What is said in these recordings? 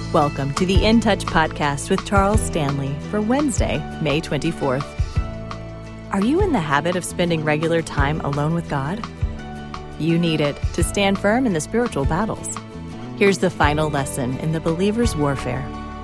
Welcome to the In Touch podcast with Charles Stanley for Wednesday, May 24th. Are you in the habit of spending regular time alone with God? You need it to stand firm in the spiritual battles. Here's the final lesson in the believer's warfare.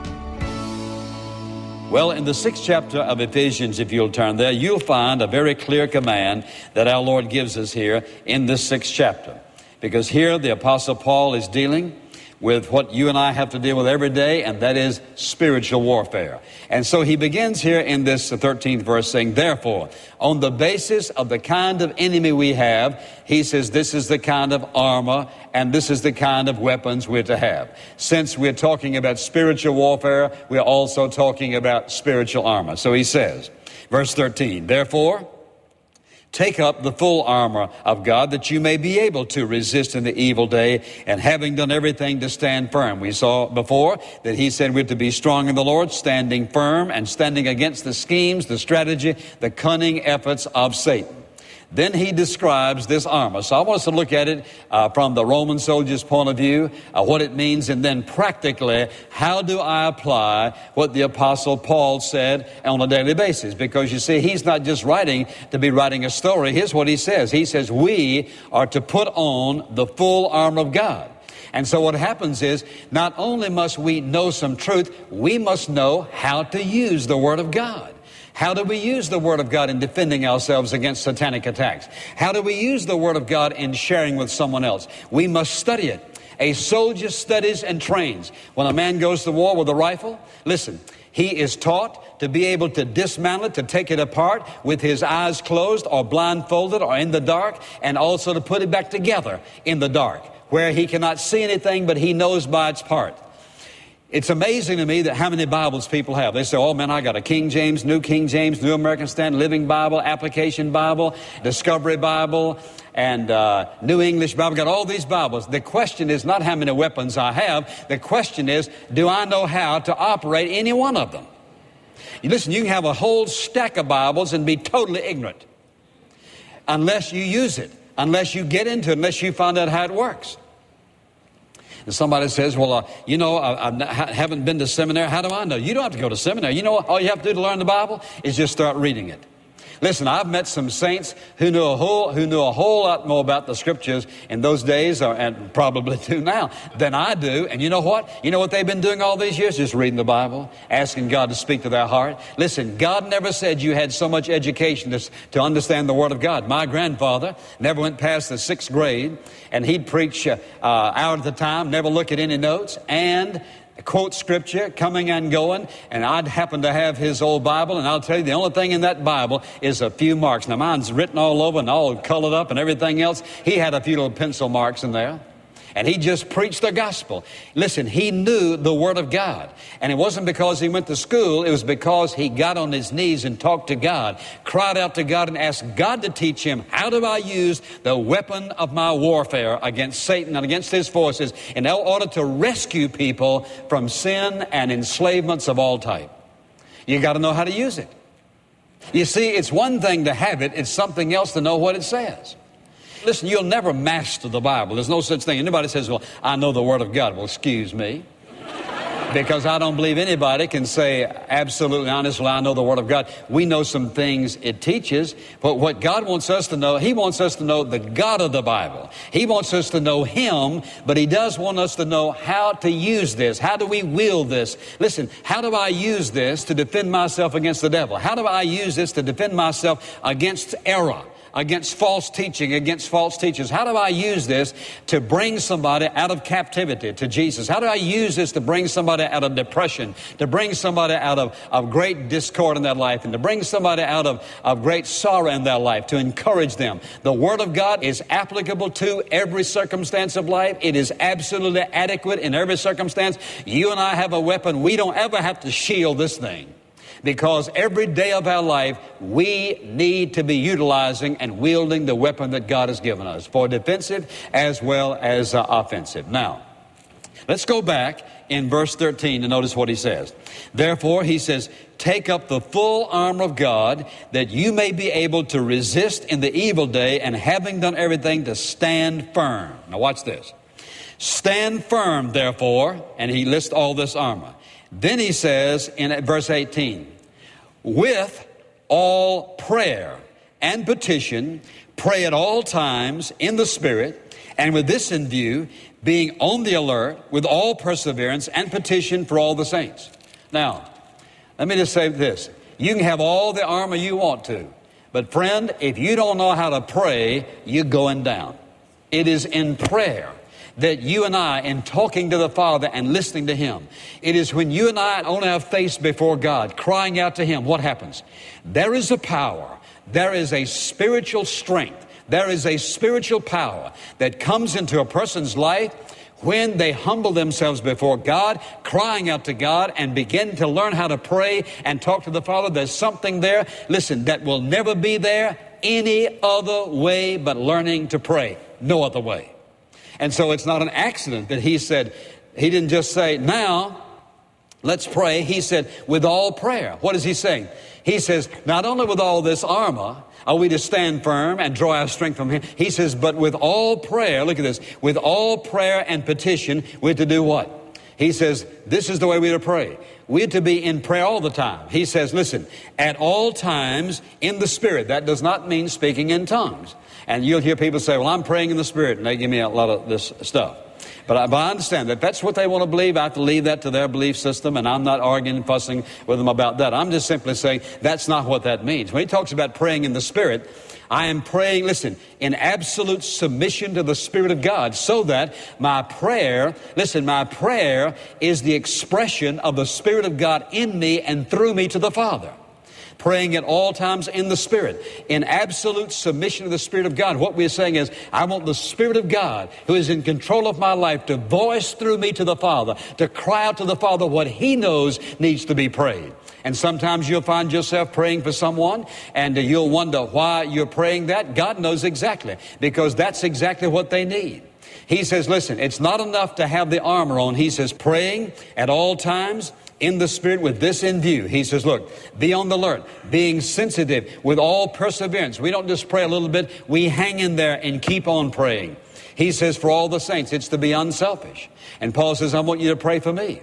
Well, in the 6th chapter of Ephesians, if you'll turn there, you'll find a very clear command that our Lord gives us here in this 6th chapter. Because here the Apostle Paul is dealing with what you and I have to deal with every day, and that is spiritual warfare. And so he begins here in this 13th verse saying, therefore, on the basis of the kind of enemy we have, he says this is the kind of armor and this is the kind of weapons we're to have. Since we're talking about spiritual warfare, we're also talking about spiritual armor. So he says, verse 13, therefore, take up the full armor of God that you may be able to resist in the evil day, and having done everything to stand firm. We saw before that he said we're to be strong in the Lord, standing firm and standing against the schemes, the strategy, the cunning efforts of Satan. Then he describes this armor. So I want us to look at it from the Roman soldier's point of view, what it means, and then practically, how do I apply what the Apostle Paul said on a daily basis? Because you see, he's not just writing to be writing a story. Here's what he says. He says we are to put on the full armor of God. And so what happens is, not only must we know some truth, we must know how to use the Word of God. How do we use the Word of God in defending ourselves against satanic attacks? How do we use the Word of God in sharing with someone else? We must study it. A soldier studies and trains. When a man goes to war with a rifle, listen, he is taught to be able to dismantle it, to take it apart with his eyes closed or blindfolded or in the dark, and also to put it back together in the dark, where he cannot see anything, but he knows by its part. It's amazing to me that how many Bibles people have. They say, oh man, I got a King James, New American Standard, Living Bible, Application Bible, Discovery Bible, and New English Bible. Got all these Bibles. The question is not how many weapons I have. The question is, do I know how to operate any one of them? Listen, you can have a whole stack of Bibles and be totally ignorant unless you use it, unless you get into it, unless you find out how it works. And somebody says, well, I haven't been to seminary. How do I know? You don't have to go to seminary. You know what? All you have to do to learn the Bible is just start reading it. Listen, I've met some saints who knew a whole lot more about the Scriptures in those days, and probably do now, than I do. And you know what? You know what they've been doing all these years? Just reading the Bible, asking God to speak to their heart. Listen, God never said you had so much education to understand the Word of God. My grandfather never went past the 6th grade, and he'd preach hour at a time, never look at any notes, and quote Scripture coming and going, and I'd happen to have his old Bible, and I'll tell you, the only thing in that Bible is a few marks. Now mine's written all over and all colored up and everything else. He had a few little pencil marks in there, and he just preached the gospel. Listen, he knew the Word of God, and it wasn't because he went to school. It was because he got on his knees and talked to God, cried out to God, and asked God to teach him, how do I use the weapon of my warfare against Satan and against his forces in order to rescue people from sin and enslavements of all type? You got to know how to use it. You see, it's one thing to have it. It's something else to know what it says. Listen, you'll never master the Bible. There's no such thing. Anybody says, well, I know the Word of God. Well, excuse me. Because I don't believe anybody can say absolutely honestly, I know the Word of God. We know some things it teaches, but what God wants us to know, He wants us to know the God of the Bible. He wants us to know Him, but He does want us to know how to use this. How do we wield this? Listen, how do I use this to defend myself against the devil? How do I use this to defend myself against error? Against false teaching, against false teachers? How do I use this to bring somebody out of captivity to Jesus? How do I use this to bring somebody out of depression, to bring somebody out of great discord in their life, and to bring somebody out of great sorrow in their life, to encourage them? The Word of God is applicable to every circumstance of life. It is absolutely adequate in every circumstance. You and I have a weapon. We don't ever have to shield this thing. Because every day of our life, we need to be utilizing and wielding the weapon that God has given us for defensive as well as offensive. Now, let's go back in verse 13 to notice what he says. Therefore, he says, take up the full armor of God that you may be able to resist in the evil day, and having done everything, to stand firm. Now watch this. Stand firm, therefore, and he lists all this armor. Then he says in verse 18, with all prayer and petition, pray at all times in the Spirit, and with this in view, being on the alert with all perseverance and petition for all the saints. Now, let me just say this. You can have all the armor you want to, but friend, if you don't know how to pray, you're going down. It is in prayer that you and I, in talking to the Father and listening to Him, it is when you and I on our face before God, crying out to Him, what happens? There is a power, there is a spiritual strength, there is a spiritual power that comes into a person's life when they humble themselves before God, crying out to God, and begin to learn how to pray and talk to the Father. There's something there, listen, that will never be there any other way but learning to pray. No other way. And so it's not an accident that he said, he didn't just say, now, let's pray. He said, with all prayer. What is he saying? He says, not only with all this armor are we to stand firm and draw our strength from Him. He says, but with all prayer, look at this, with all prayer and petition, we're to do what? He says, this is the way we're to pray. We're to be in prayer all the time. He says, listen, at all times in the Spirit. That does not mean speaking in tongues. And you'll hear people say, well, I'm praying in the Spirit, and they give me a lot of this stuff. But I understand that that's what they want to believe. I have to leave that to their belief system, and I'm not arguing and fussing with them about that. I'm just simply saying that's not what that means. When he talks about praying in the Spirit, I am praying, listen, in absolute submission to the Spirit of God, so that my prayer, listen, my prayer is the expression of the Spirit of God in me and through me to the Father. Praying at all times in the Spirit, in absolute submission to the Spirit of God. What we're saying is, I want the Spirit of God, who is in control of my life, to voice through me to the Father, to cry out to the Father what He knows needs to be prayed. And sometimes you'll find yourself praying for someone, and you'll wonder why you're praying that. God knows exactly, because that's exactly what they need. He says, listen, it's not enough to have the armor on. He says, praying at all times in the Spirit with this in view. He says, look, be on the alert, being sensitive with all perseverance. We don't just pray a little bit. We hang in there and keep on praying. He says, for all the saints, it's to be unselfish. And Paul says, I want you to pray for me.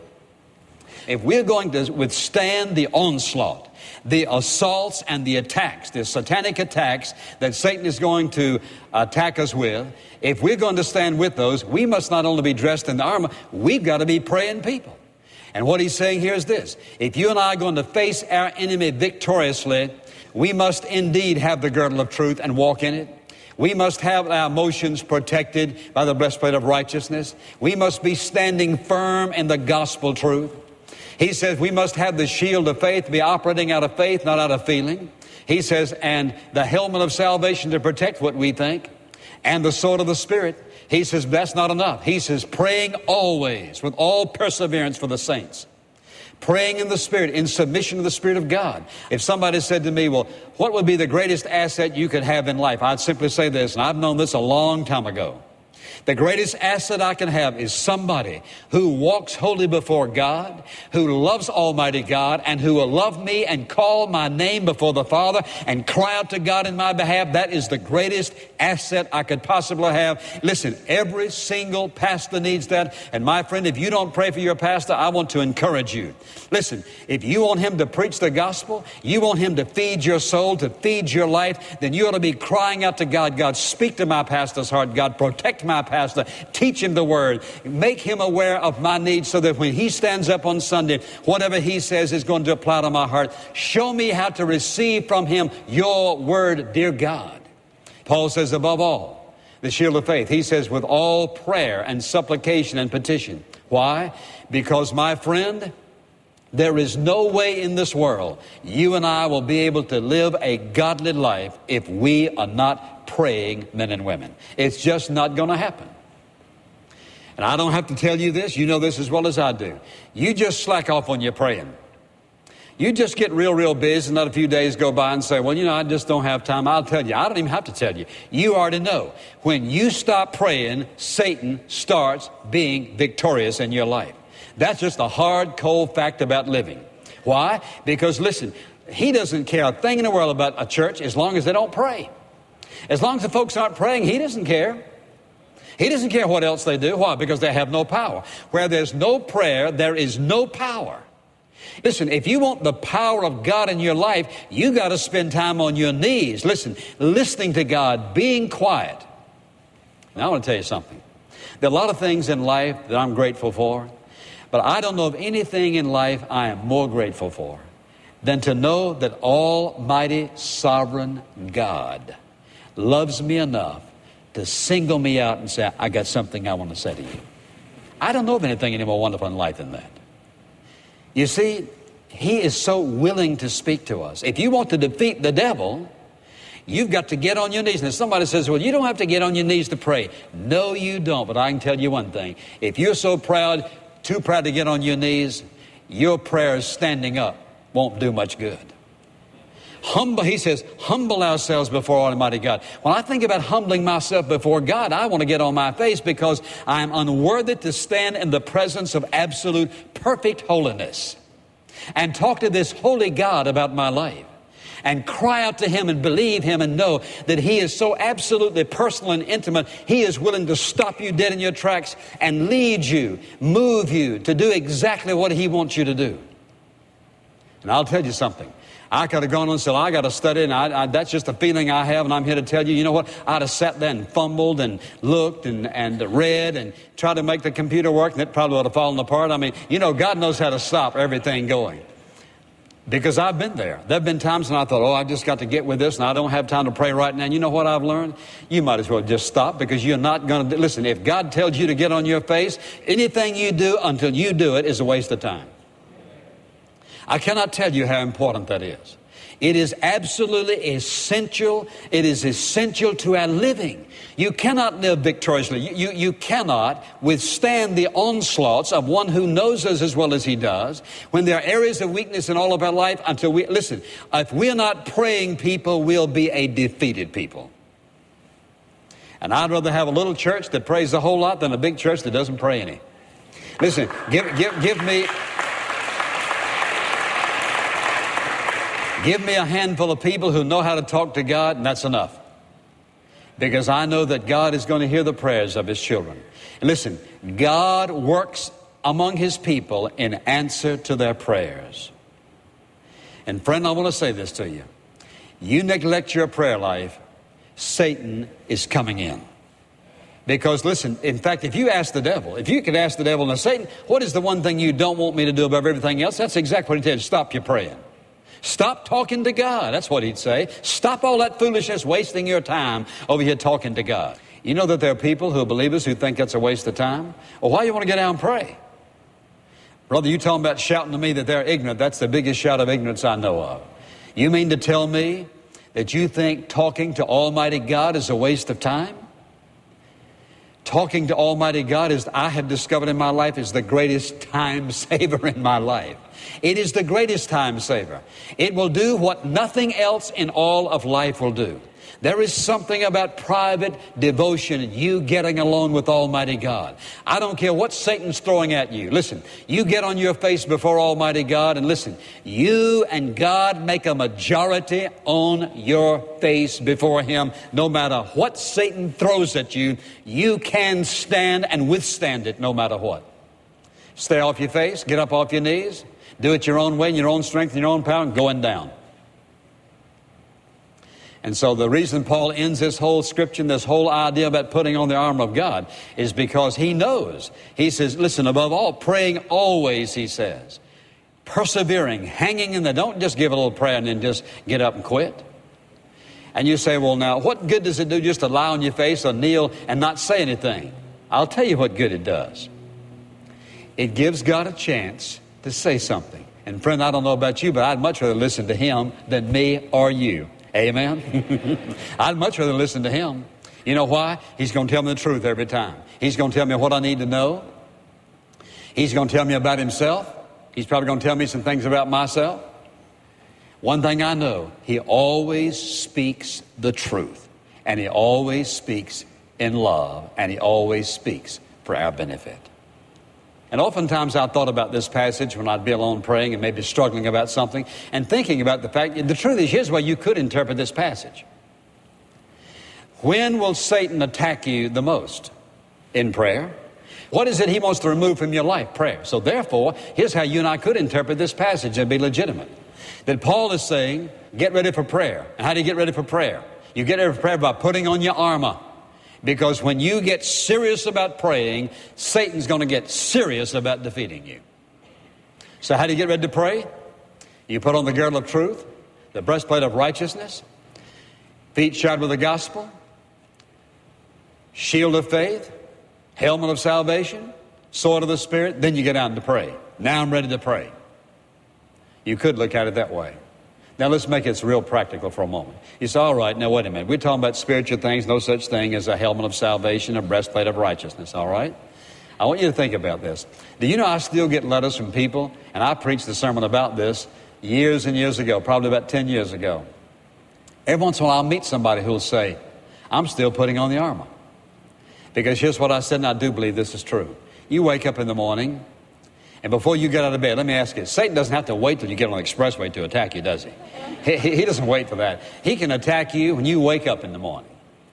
If we're going to withstand the onslaught, the assaults and the attacks, the satanic attacks that Satan is going to attack us with, if we're going to stand with those, we must not only be dressed in the armor, we've got to be praying people. And what he's saying here is this. If you and I are going to face our enemy victoriously, we must indeed have the girdle of truth and walk in it. We must have our emotions protected by the breastplate of righteousness. We must be standing firm in the gospel truth. He says we must have the shield of faith, be operating out of faith, not out of feeling. He says, and the helmet of salvation to protect what we think, and the sword of the Spirit. He says that's not enough. He says praying always with all perseverance for the saints. Praying in the Spirit, in submission to the Spirit of God. If somebody said to me, well, what would be the greatest asset you could have in life? I'd simply say this, and I've known this a long time ago. The greatest asset I can have is somebody who walks holy before God, who loves Almighty God, and who will love me and call my name before the Father and cry out to God in my behalf. That is the greatest asset I could possibly have. Listen, every single pastor needs that. And my friend, if you don't pray for your pastor, I want to encourage you. Listen, if you want him to preach the gospel, you want him to feed your soul, to feed your life, then you ought to be crying out to God, God, speak to my pastor's heart. God, protect my pastor. Teach him the word. Make him aware of my needs so that when he stands up on Sunday, whatever he says is going to apply to my heart. Show me how to receive from him your word, dear God. Paul says, above all, the shield of faith. He says, with all prayer and supplication and petition. Why? Because, my friend, there is no way in this world you and I will be able to live a godly life if we are not praying men and women. It's just not going to happen. And I don't have to tell you this. You know this as well as I do. You just slack off on your praying. You just get real busy and let a few days go by and say, well, you know, I just don't have time. I'll tell you. I don't even have to tell you. You already know. When you stop praying, Satan starts being victorious in your life. That's just a hard, cold fact about living. Why? Because, listen, he doesn't care a thing in the world about a church as long as they don't pray. As long as the folks aren't praying, he doesn't care. He doesn't care what else they do. Why? Because they have no power. Where there's no prayer, there is no power. Listen, if you want the power of God in your life, you got to spend time on your knees. Listen, listening to God, being quiet. Now I want to tell you something. There are a lot of things in life that I'm grateful for, but I don't know of anything in life I am more grateful for than to know that Almighty Sovereign God loves me enough to single me out and say, I got something I want to say to you. I don't know of anything any more wonderful in life than that. You see, He is so willing to speak to us. If you want to defeat the devil, you've got to get on your knees. And somebody says, well, you don't have to get on your knees to pray. No, you don't. But I can tell you one thing. If you're so proud, too proud to get on your knees, your prayers standing up won't do much good. He says, humble ourselves before Almighty God. When I think about humbling myself before God, I want to get on my face because I am unworthy to stand in the presence of absolute perfect holiness and talk to this holy God about my life and cry out to Him and believe Him and know that He is so absolutely personal and intimate. He is willing to stop you dead in your tracks and lead you, move you to do exactly what He wants you to do. And I'll tell you something. I could have gone on and said, I got to study, and that's just a feeling I have, and I'm here to tell you, you know what? I'd have sat there and fumbled and looked and read and tried to make the computer work, and it probably would have fallen apart. I mean, you know, God knows how to stop everything going. Because I've been there. There have been times when I thought, I just got to get with this, and I don't have time to pray right now. And you know what I've learned? You might as well just stop, because you're not going to... Listen, if God tells you to get on your face, anything you do until you do it is a waste of time. I cannot tell you how important that is. It is absolutely essential. It is essential to our living. You cannot live victoriously. You cannot withstand the onslaughts of one who knows us as well as He does when there are areas of weakness in all of our life until we... Listen, if we're not praying people, we'll be a defeated people. And I'd rather have a little church that prays a whole lot than a big church that doesn't pray any. Listen, give me... Give me a handful of people who know how to talk to God, and that's enough. Because I know that God is going to hear the prayers of His children. And listen, God works among His people in answer to their prayers. And friend, I want to say this to you. You neglect your prayer life, Satan is coming in. Because listen, in fact, if you ask the devil, if you could ask the devil, now Satan, what is the one thing you don't want me to do above everything else? That's exactly what he tells you. Stop your praying. Stop talking to God. That's what he'd say. Stop all that foolishness, wasting your time over here talking to God. You know that there are people who are believers who think that's a waste of time? Well, why do you want to get down and pray? Brother, you talking about shouting to me that they're ignorant. That's the biggest shout of ignorance I know of. You mean to tell me that you think talking to Almighty God is a waste of time? Talking to Almighty God, is, I have discovered in my life, is the greatest time saver in my life. It is the greatest time saver. It will do what nothing else in all of life will do. There is something about private devotion, you getting alone with Almighty God. I don't care what Satan's throwing at you. Listen, you get on your face before Almighty God, and listen, you and God make a majority on your face before Him. No matter what Satan throws at you, you can stand and withstand it no matter what. Stay off your face, get up off your knees, do it your own way, in your own strength, in your own power, and going down. And so the reason Paul ends this whole scripture, this whole idea about putting on the armor of God, is because he knows. He says, listen, above all, praying always, he says. Persevering, hanging in there. Don't just give a little prayer and then just get up and quit. And you say, well, now, what good does it do just to lie on your face or kneel and not say anything? I'll tell you what good it does. It gives God a chance to say something. And friend, I don't know about you, but I'd much rather listen to Him than me or you. Amen? I'd much rather listen to Him. You know why? He's going to tell me the truth every time. He's going to tell me what I need to know. He's going to tell me about Himself. He's probably going to tell me some things about myself. One thing I know, He always speaks the truth. And He always speaks in love. And He always speaks for our benefit. And oftentimes I thought about this passage when I'd be alone praying and maybe struggling about something and thinking about the fact, the truth is, here's why you could interpret this passage. When will Satan attack you the most? in prayer. What is it he wants to remove from your life? Prayer. So therefore, here's how you and I could interpret this passage and be legitimate. That Paul is saying, get ready for prayer. And how do you get ready for prayer? You get ready for prayer by putting on your armor. Because when you get serious about praying, Satan's going to get serious about defeating you. So how do you get ready to pray? You put on the girdle of truth, the breastplate of righteousness, feet shod with the gospel, shield of faith, helmet of salvation, sword of the Spirit. Then you get out to pray. Now I'm ready to pray. You could look at it that way. Now let's make it real practical for a moment. You say, all right, now wait a minute. We're talking about spiritual things, no such thing as a helmet of salvation, a breastplate of righteousness, all right? I want you to think about this. Do you know I still get letters from people, and I preached a sermon about this years and years ago, probably about 10 years ago. Every once in a while I'll meet somebody who'll say, I'm still putting on the armor. Because here's what I said, and I do believe this is true. You wake up in the morning, and before you get out of bed, let me ask you, Satan doesn't have to wait till you get on the expressway to attack you, does he? He doesn't wait for that. He can attack you when you wake up in the morning.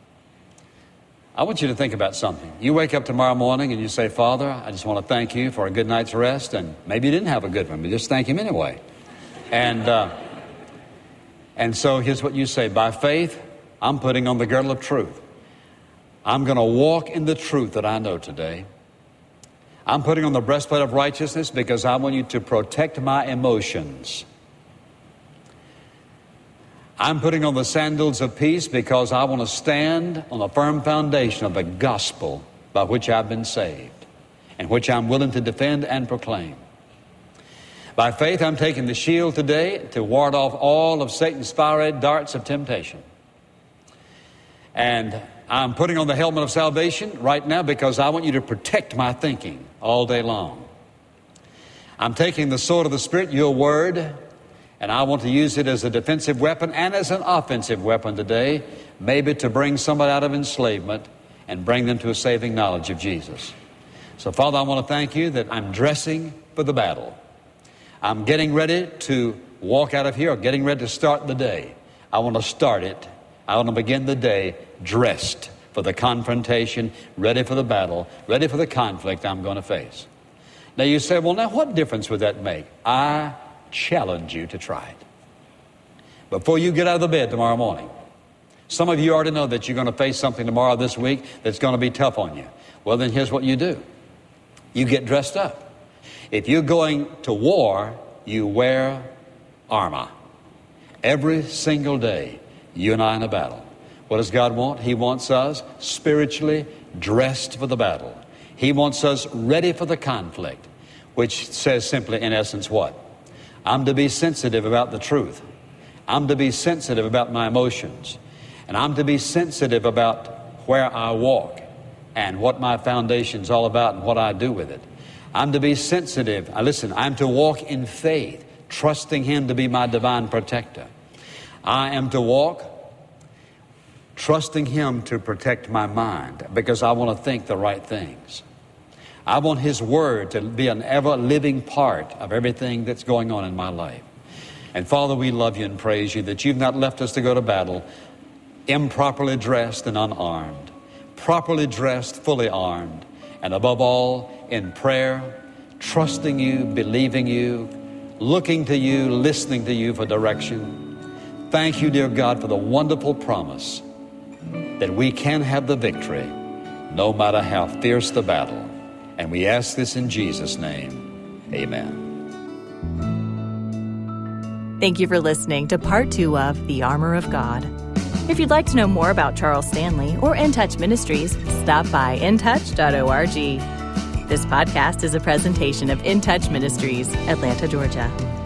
I want you to think about something. You wake up tomorrow morning and you say, Father, I just want to thank you for a good night's rest. And maybe you didn't have a good one, but just thank him anyway. And so here's what you say. By faith, I'm putting on the girdle of truth. I'm going to walk in the truth that I know today. I'm putting on the breastplate of righteousness because I want you to protect my emotions. I'm putting on the sandals of peace because I want to stand on a firm foundation of the gospel by which I've been saved and which I'm willing to defend and proclaim. By faith, I'm taking the shield today to ward off all of Satan's fiery darts of temptation. And I'm putting on the helmet of salvation right now because I want you to protect my thinking all day long. I'm taking the sword of the Spirit, your word, and I want to use it as a defensive weapon and as an offensive weapon today, maybe to bring somebody out of enslavement and bring them to a saving knowledge of Jesus. So, Father, I want to thank you that I'm dressing for the battle. I'm getting ready to walk out of here, or getting ready to start the day. I want to start it. I want to begin the day dressed for the confrontation, ready for the battle, ready for the conflict I'm going to face. Now you say, well, now what difference would that make? I challenge you to try it. Before you get out of the bed tomorrow morning, some of you already know that you're going to face something tomorrow this week that's going to be tough on you. Well, then here's what you do. You get dressed up. If you're going to war, you wear armor. Every single day, you and I in a battle. What does God want? He wants us spiritually dressed for the battle. He wants us ready for the conflict, which says simply, in essence, what? I'm to be sensitive about the truth. I'm to be sensitive about my emotions. And I'm to be sensitive about where I walk and what my foundation's all about and what I do with it. I'm to be sensitive. Listen, I'm to walk in faith, trusting Him to be my divine protector. I am to walk trusting Him to protect my mind because I want to think the right things. I want His Word to be an ever-living part of everything that's going on in my life. And Father, we love you and praise you that you've not left us to go to battle improperly dressed and unarmed, properly dressed, fully armed, and above all, in prayer, trusting you, believing you, looking to you, listening to you for direction. Thank you, dear God, for the wonderful promise that we can have the victory no matter how fierce the battle. And we ask this in Jesus' name. Amen. Thank you for listening to Part 2 of The Armor of God. If you'd like to know more about Charles Stanley or In Touch Ministries, stop by intouch.org. This podcast is a presentation of In Touch Ministries, Atlanta, Georgia.